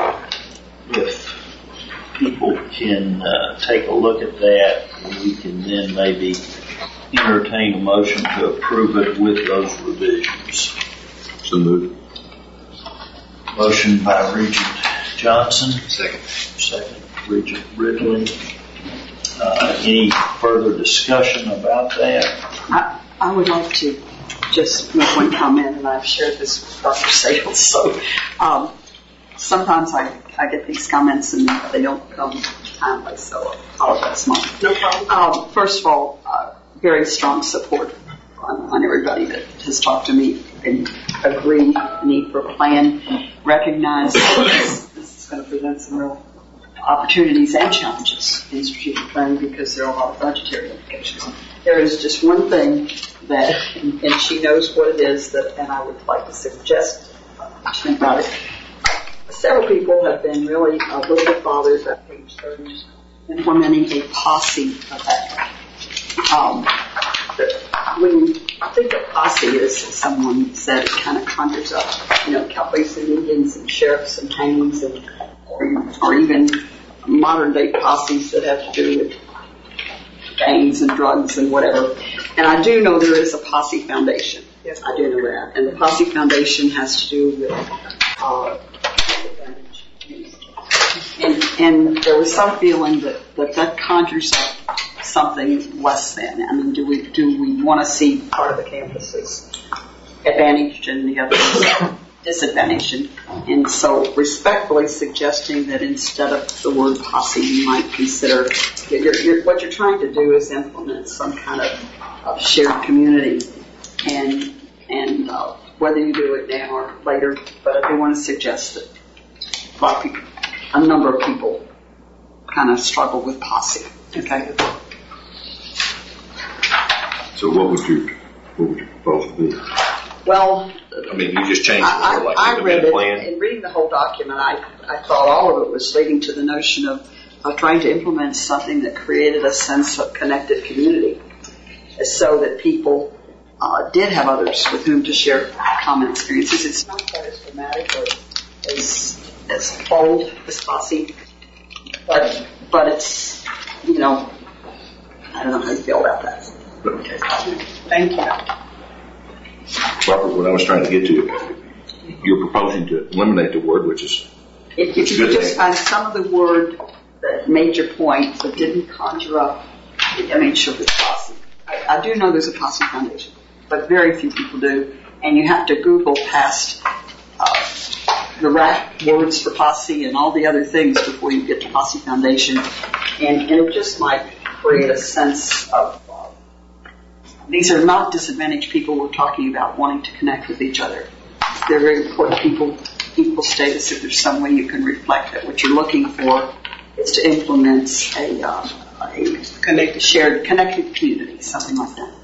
if people can uh, take a look at that, we can then maybe entertain a motion to approve it with those revisions. So moved. Motion by Regent Johnson. Second. Second, Regent Ridley. Uh, any further discussion about that? I, I would like to just make one comment, and I've shared this with Doctor Sales. So um, sometimes I, I get these comments and they don't come timely, so I apologize, Mom. No problem. Um, first of all, uh, very strong support on, on everybody that has talked to me and agree the need for a plan, recognize that this, this is going to present some real opportunities and challenges in strategic planning because there are a lot of budgetary implications. There is just one thing that, and, and she knows what it is, that, and I would like to suggest think about it. Several people have been really a little bit bothered about page thirty, implementing a posse effect. Um, when I think a posse is, as someone said, it kind of conjures up, you know, cowboys and Indians and sheriffs and hangings and or, or even modern day posses that have to do with gangs and drugs and whatever. And I do know there is a Posse Foundation. Yes, I do know that. And the Posse Foundation has to do with uh, and, and there was some feeling that, that that conjures up something less than. I mean, do we do we want to see part of the campuses advantaged and the others disadvantage. And, and so respectfully suggesting that instead of the word posse, you might consider, you're, you're, what you're trying to do is implement some kind of, of shared community. And, and uh, whether you do it now or later, but I do want to suggest that a lot of people, a number of people kind of struggle with posse. Okay. So what would you, what would your proposal be? Well, I mean, you just changed the I, word, like I, I read the it, plan. in reading the whole document, I, I thought all of it was leading to the notion of, of trying to implement something that created a sense of connected community, so that people uh, did have others with whom to share common experiences. It's not quite as dramatic or as, as bold as posse, but, but it's, you know, I don't know how you feel about that. Thank you. Robert, what I was trying to get to, you're proposing to eliminate the word, which is If, if you could just find some of the word that made your point but didn't conjure up, I mean, sure, it's posse. I, I do know there's a posse foundation, but very few people do, and you have to Google past uh, the rack words for posse and all the other things before you get to posse foundation, and, and it just might create a sense of uh, these are not disadvantaged people we're talking about wanting to connect with each other. They're very important people, equal status. If there's some way you can reflect that what you're looking for is to implement a, uh, a connected, shared, connected community, something like that.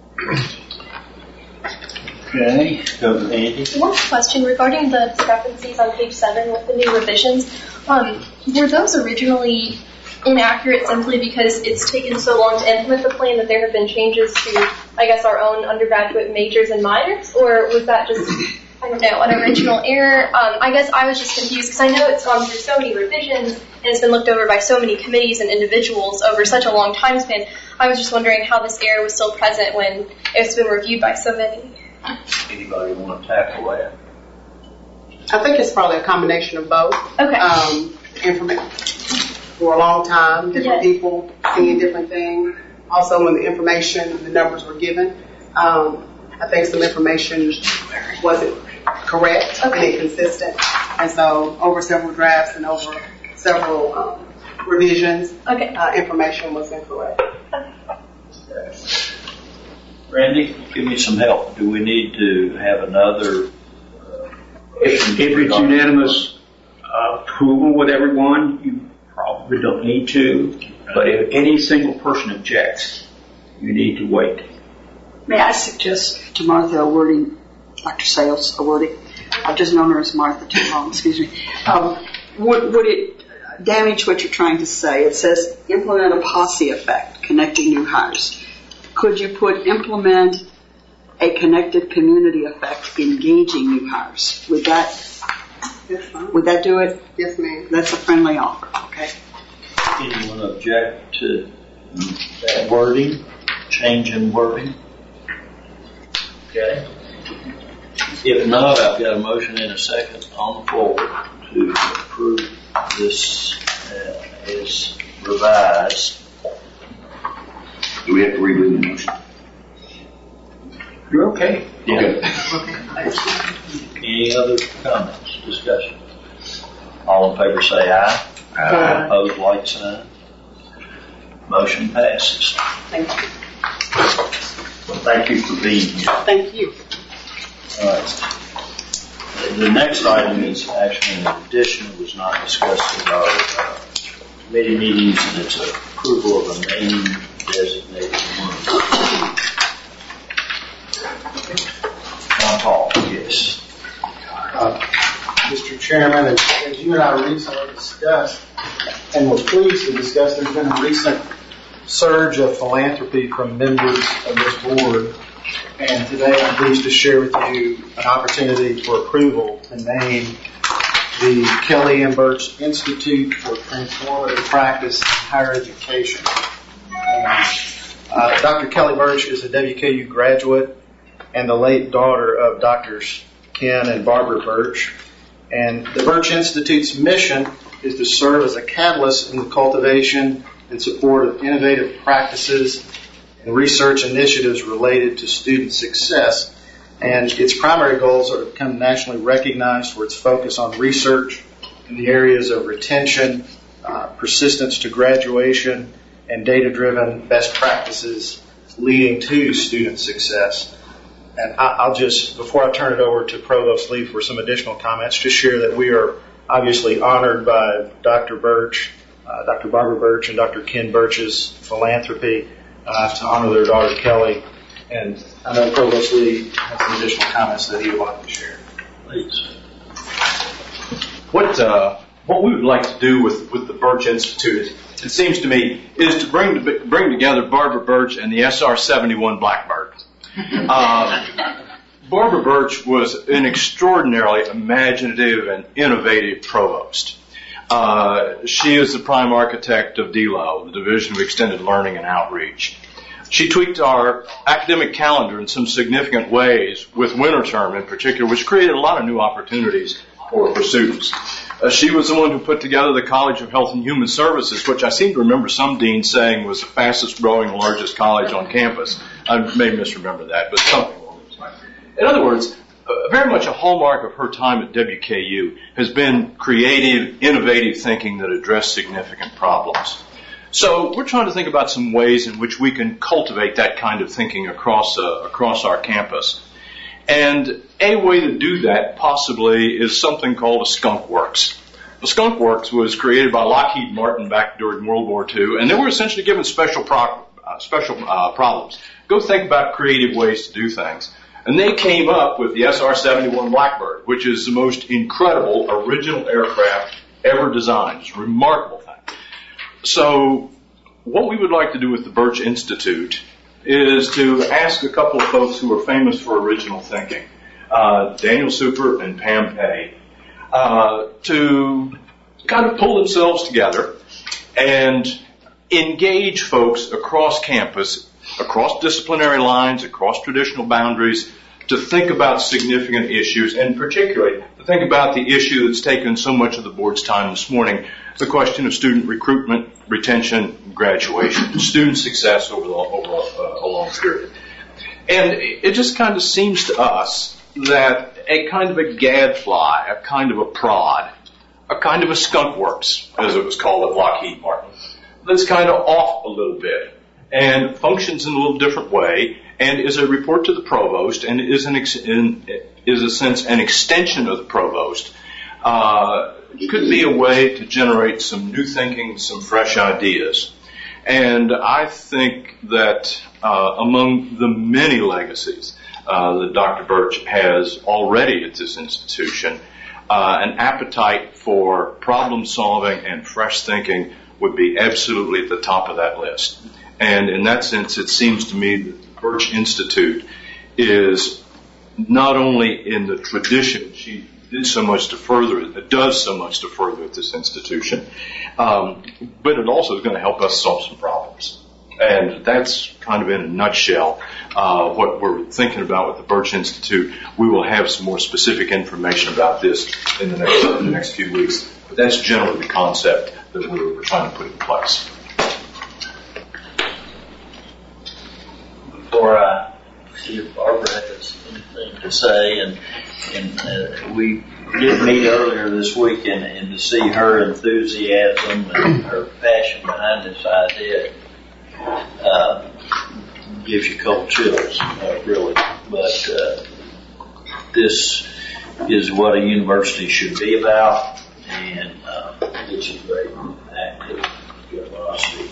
Okay, go to Andy. One question regarding the discrepancies on page seven with the new revisions. Um, were those originally inaccurate simply because it's taken so long to implement the plan that there have been changes to, I guess, our own undergraduate majors and minors? Or was that just, I don't know, an original error? Um, I guess I was just confused because I know it's gone through so many revisions and it's been looked over by so many committees and individuals over such a long time span. I was just wondering how this error was still present when it's been reviewed by so many. Anybody want to tackle that? I think it's probably a combination of both. Okay. Um, information for a long time, different yes. people seeing different things. Also, when the information and the numbers were given, um, I think some information wasn't correct okay. and inconsistent. And so, over several drafts and over several um, revisions, okay. uh, information was incorrect. Okay. Randy, give me some help. Do we need to have another? Uh, if, if it's unanimous uh, approval with everyone, you probably don't need to. But if any single person objects, you need to wait. May I suggest to Martha a wording, Doctor Sales, a wording? I've just known her as Martha too long, excuse me. Um, would, would it damage what you're trying to say? It says implement a posse effect, connecting new hires. Could you put implement a connected community effect, engaging new hires? Would that, Yes, ma'am. would that do it? Yes, ma'am. That's a friendly offer, okay? Anyone object to that wording, change in wording? Okay. If not, I've got a motion and a second on the floor to approve this uh, as revised. Do we have to redo the motion? You're okay. Yeah. Any other comments, discussion? All in favor say aye. Aye. Opposed, like sign. Motion passes. Thank you. Well, thank you for being here. Thank you. All right. The next item is actually an addition. It was not discussed in our uh, committee meetings, and it's approval of a name designated room. John Paul, yes. Uh, Mister Chairman, as, as you and I recently discussed, and were pleased to discuss, there's been a recent surge of philanthropy from members of this board. And today I'm pleased to share with you an opportunity for approval to name the Kelly M. Birch Institute for Transformative Practice in Higher Education. And, uh, Doctor Kelly Birch is a W K U graduate and the late daughter of Doctors Ken and Barbara Birch. And the Birch Institute's mission is to serve as a catalyst in the cultivation and support of innovative practices and research initiatives related to student success And its primary goals are to become nationally recognized for its focus on research in the areas of retention, uh, persistence to graduation, and data-driven best practices leading to student success. And I, I'll just, before I turn it over to Provost Lee for some additional comments, just share that we are obviously honored by Doctor Birch, uh, Doctor Barbara Birch, and Doctor Ken Birch's philanthropy uh, to honor their daughter Kelly. And I know Provost Lee has some additional comments that he would like to share. Please. What uh, what we would like to do with, with the Birch Institute, it seems to me, is to bring bring together Barbara Birch and the S R seventy-one Blackbird. Uh, Barbara Birch was an extraordinarily imaginative and innovative provost. Uh, she is the prime architect of D L O, the Division of Extended Learning and Outreach. She tweaked our academic calendar in some significant ways with winter term in particular, which created a lot of new opportunities for, for students. Uh, she was the one who put together the College of Health and Human Services, which I seem to remember some dean saying was the fastest growing and largest college on campus. I may misremember that, but something along those lines. In other words, uh, very much a hallmark of her time at W K U has been creative, innovative thinking that addressed significant problems. So we're trying to think about some ways in which we can cultivate that kind of thinking across uh, across our campus. And a way to do that possibly is something called a Skunk Works. The Skunk Works was created by Lockheed Martin back during World War Two, and they were essentially given special pro- uh, special uh, problems. Go think about creative ways to do things. And they came up with the S R seventy-one Blackbird, which is the most incredible original aircraft ever designed. It's a remarkable thing. So what we would like to do with the Birch Institute is to ask a couple of folks who are famous for original thinking, uh, Daniel Super and Pam Petty, uh, to kind of pull themselves together and engage folks across campus, across disciplinary lines, across traditional boundaries, to think about significant issues, and particularly to think about the issue that's taken so much of the board's time this morning, the question of student recruitment, retention, graduation, student success over, the, over a, a long period. And it just kind of seems to us that a kind of a gadfly, a kind of a prod, a kind of a Skunk Works, as it was called at Lockheed Martin, that's kind of off a little bit and functions in a little different way and is a report to the provost and is, an ex- in, is a sense an extension of the provost, uh, could be a way to generate some new thinking, some fresh ideas. And I think that uh, among the many legacies uh, that Doctor Birch has already at this institution, uh, an appetite for problem solving and fresh thinking would be absolutely at the top of that list. And in that sense, it seems to me that the Birch Institute is not only in the tradition she did so much to further it, it does so much to further at this institution, um, but it also is going to help us solve some problems. And that's kind of in a nutshell uh, what we're thinking about with the Birch Institute. We will have some more specific information about this in the next, in the next few weeks, but that's generally the concept that we're trying to put in place. Before I see if Barbara has anything to say, and, and uh, we did meet earlier this week, and, and to see her enthusiasm and her passion behind this idea uh, gives you cold chills, uh, really. But uh, this is what a university should be about, and uh, it's a very active university.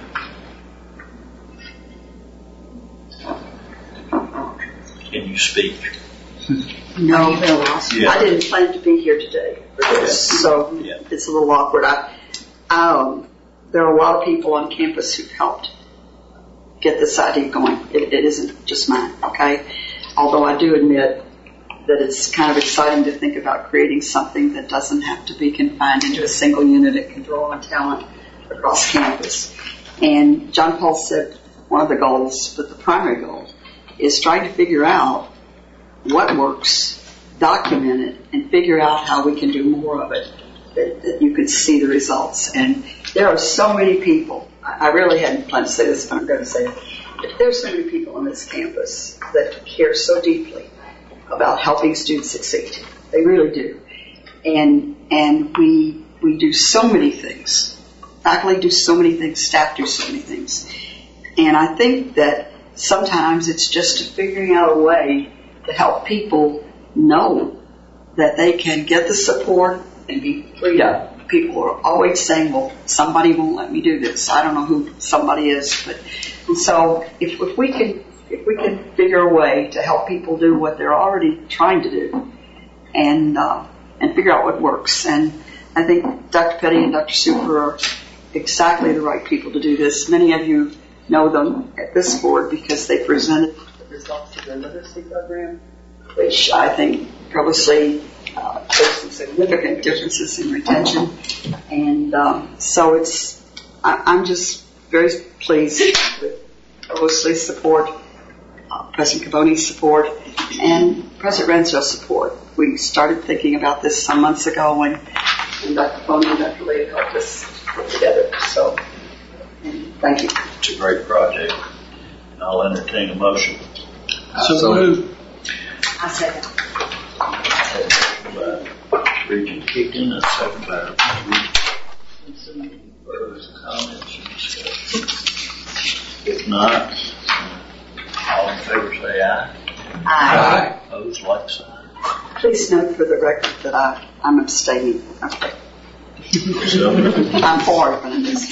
Can you speak? No, Yeah. I didn't plan to be here today, so Yeah. it's a little awkward. I, um, there are a lot of people on campus who've helped get this idea going. It, it isn't just mine, okay? Although I do admit that it's kind of exciting to think about creating something that doesn't have to be confined into a single unit. It can draw on talent across campus. And John Paul said one of the goals, but the primary goal, is trying to figure out what works, document it, and figure out how we can do more of it, that, that you can see the results. And there are so many people, I really hadn't planned to say this, but I'm going to say it. There's so many people on this campus that care so deeply about helping students succeed. They really do. And, and we, we do so many things. Faculty do so many things, staff do so many things. And I think that sometimes it's just figuring out a way to help people know that they can get the support and be freed up. People are always saying, well, somebody won't let me do this. I don't know who somebody is. But, and so if, if we can, if we can figure a way to help people do what they're already trying to do and, uh, and figure out what works. And I think Doctor Petty and Doctor Super are exactly the right people to do this. Many of you know them at this board because they presented the results of their literacy program, which I think obviously uh, there's some significant differences in retention. And um, so it's, I, I'm just very pleased with Leslie's support, uh, President Cavoni's support, and President Renzo's support. We started thinking about this some months ago, and, and Doctor Cavoni and Doctor Lee helped us put together. So, and thank you. It's a great project. I'll entertain a motion. So, so moved. I second. Regent Keaton, a second by Regent. Further comments or discussion? If not, all in favor say aye. Aye. Aye. Opposed, like sign. Please note for the record that I, I'm abstaining. Okay. So, I'm for it, but I'm just.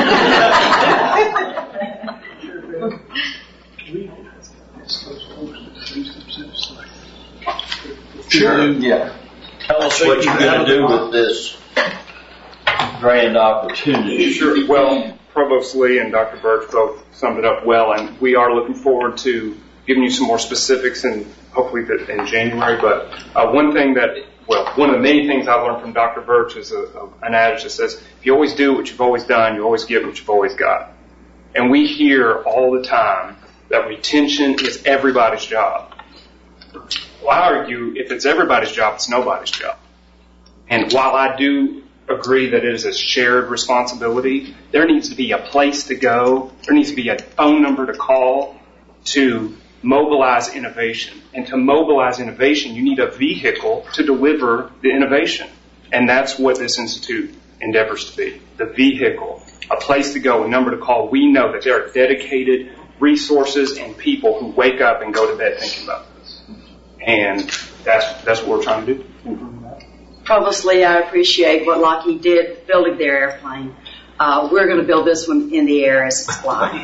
Sure. Yeah. Tell us what you're going to do with this grand opportunity. Sure. Well, Provost Lee and Doctor Birch both summed it up well, and we are looking forward to giving you some more specifics in hopefully in January. But uh, one thing that, well, one of the many things I've learned from Doctor Birch is a, a, an adage that says, if you always do what you've always done, you always get what you've always got. And we hear all the time that retention is everybody's job. Well, I argue if it's everybody's job, it's nobody's job. And while I do agree that it is a shared responsibility, there needs to be a place to go, there needs to be a phone number to call to mobilize innovation. And to mobilize innovation, you need a vehicle to deliver the innovation. And that's what this institute endeavors to be, the vehicle, a place to go, a number to call. We know that there are dedicated resources and people who wake up and go to bed thinking about this. And that's that's what we're trying to do. Provost Lee, I appreciate what Lockheed did building their airplane. Uh, we're going to build this one in the air as it's flying.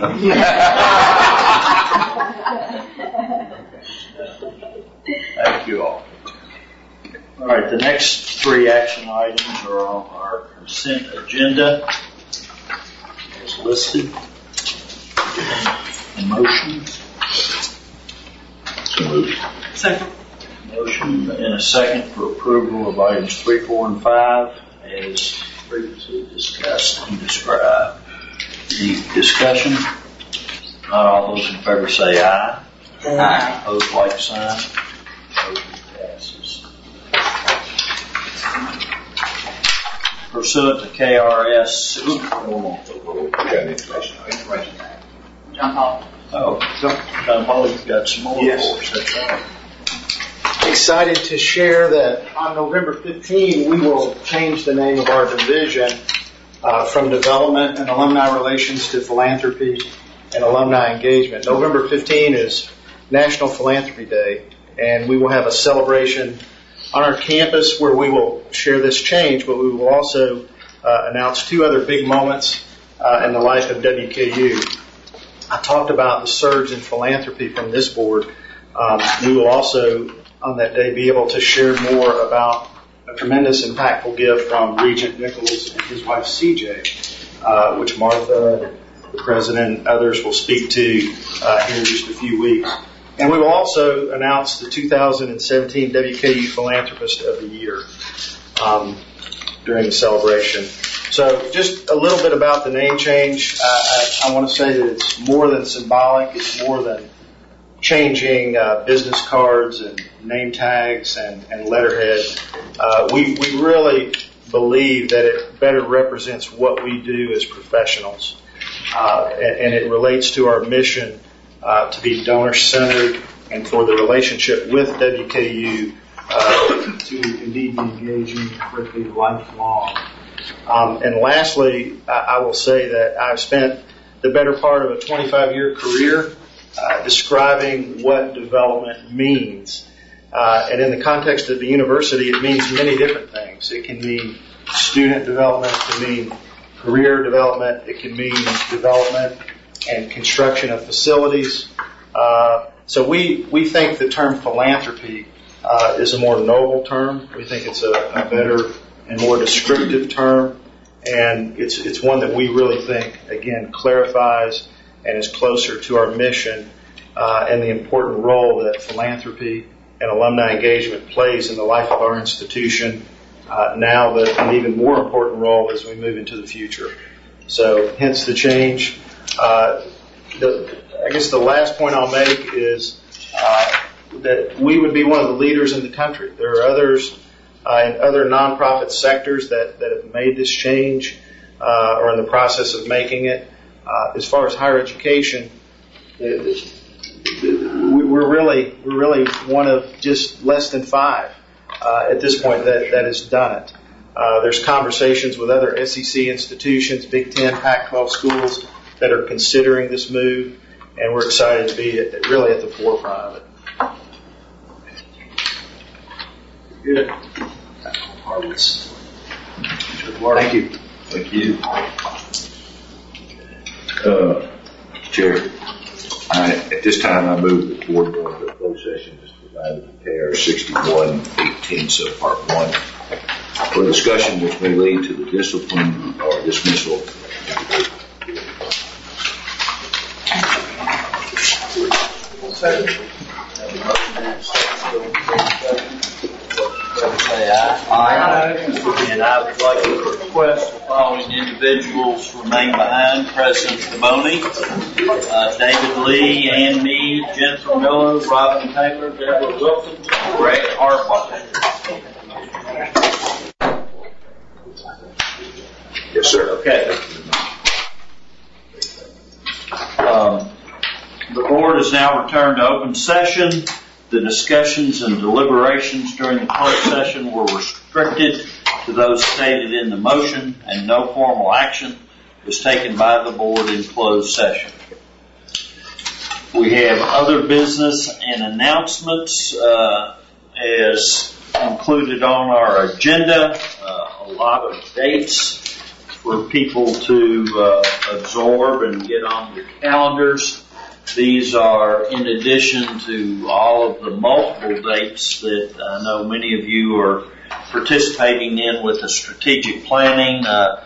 Thank you all. All right, the next three action items are on our consent agenda as listed. A motion. So moved. Second. Motion and a second for approval of items three, four, and five as previously discussed and described. Any discussion? Not all those in favor say aye. Aye. Opposed, like sign. Motion passes. Pursuant to K R S. Ooh, John Paul. Oh, John Paul's got some more Yes. for us. That's right. Excited to share that on November fifteenth, we will change the name of our division uh, from Development and Alumni Relations to Philanthropy and Alumni Engagement. November fifteenth is National Philanthropy Day, and we will have a celebration on our campus where we will share this change, but we will also uh, announce two other big moments uh, in the life of W K U. I talked about the surge in philanthropy from this board. Um, we will also, on that day, be able to share more about a tremendous, impactful gift from Regent Nichols and his wife C J, uh, which Martha, the president, and others will speak to uh, here in just a few weeks. And we will also announce the two thousand seventeen W K U Philanthropist of the Year um, during the celebration. So just a little bit about the name change. Uh, I, I want to say that it's more than symbolic. It's more than changing uh, business cards and name tags and, and letterhead. Uh, we, we really believe that it better represents what we do as professionals. Uh, and, and it relates to our mission uh, to be donor-centered, and for the relationship with W K U uh, to indeed be engaging for it to be lifelong. Um, and lastly, I, I will say that I've spent the better part of a twenty-five year career uh, describing what development means. Uh, and in the context of the university, it means many different things. It can mean student development, it can mean career development, it can mean development and construction of facilities. Uh, so we, we think the term philanthropy uh, is a more noble term. We think it's a, a better and more descriptive term, and it's it's one that we really think, again, clarifies and is closer to our mission uh, and the important role that philanthropy and alumni engagement plays in the life of our institution uh, now, that an even more important role as we move into the future. So hence the change. Uh, the, I guess the last point I'll make is uh, that we would be one of the leaders in the country. There are others uh, in other nonprofit sectors that, that have made this change uh, or in the process of making it. Uh, as far as higher education, the, the, we're really we're really one of just less than five uh, at this point that, that has done it. Uh, there's conversations with other S E C institutions, Big Ten, Pac twelve schools that are considering this move, and we're excited to be at, really at the forefront of it. Good. Thank you. Thank you. Uh, Chair, I, at this time I move that the board go into closed session as provided in K R sixty-one eighteen subpart one for discussion which may lead to the discipline or dismissal. Second. Say aye. Aye. And I would like to request the following individuals remain behind: President Camoni, uh, David Lee, Ann Mead, Jennifer Miller, Robin Taylor, Deborah Wilson, Greg Harbaugh. Yes, sir. Okay. Um, the board is now returned to open session. The discussions and deliberations during the closed session were restricted to those stated in the motion, and no formal action was taken by the board in closed session. We have other business and announcements uh, as included on our agenda. Uh, a lot of dates for people to uh, absorb and get on your calendars. These are in addition to all of the multiple dates that I know many of you are participating in with the strategic planning. Uh,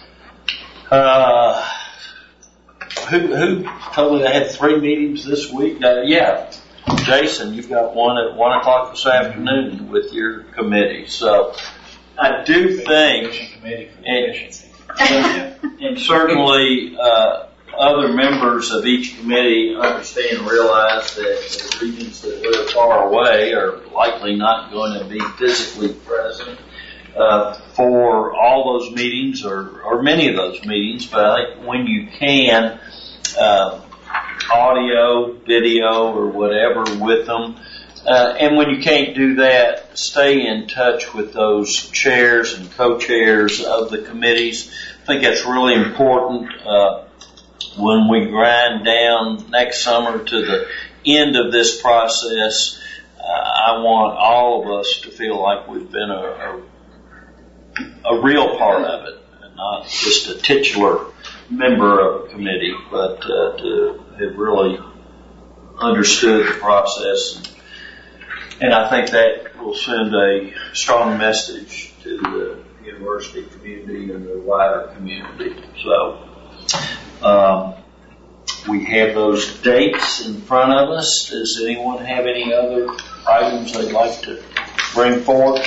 uh, who, who told me they had three meetings this week? Uh, yeah, Jason, you've got one at one o'clock this afternoon with your committee. So I do think, and, and, and certainly, uh, other members of each committee understand and realize that the regions that live far away are likely not going to be physically present uh, for all those meetings or, or many of those meetings. But I think when you can, uh, audio, video, or whatever with them, uh, and when you can't do that, stay in touch with those chairs and co-chairs of the committees. I think that's really important. Uh, When we grind down next summer to the end of this process, uh, I want all of us to feel like we've been a, a, a real part of it, and not just a titular member of a committee, but uh, to have really understood the process. And, and I think that will send a strong message to the university community and the wider community. So. Um, we have those dates in front of us. Does anyone have any other items they'd like to bring forward?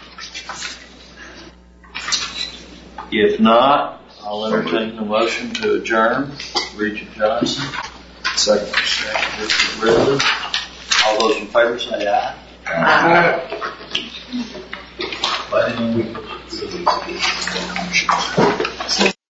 If not, I'll entertain the motion to adjourn. Regent Johnson. Second. Mister Ridley. All those in favor say aye. Aye. Aye.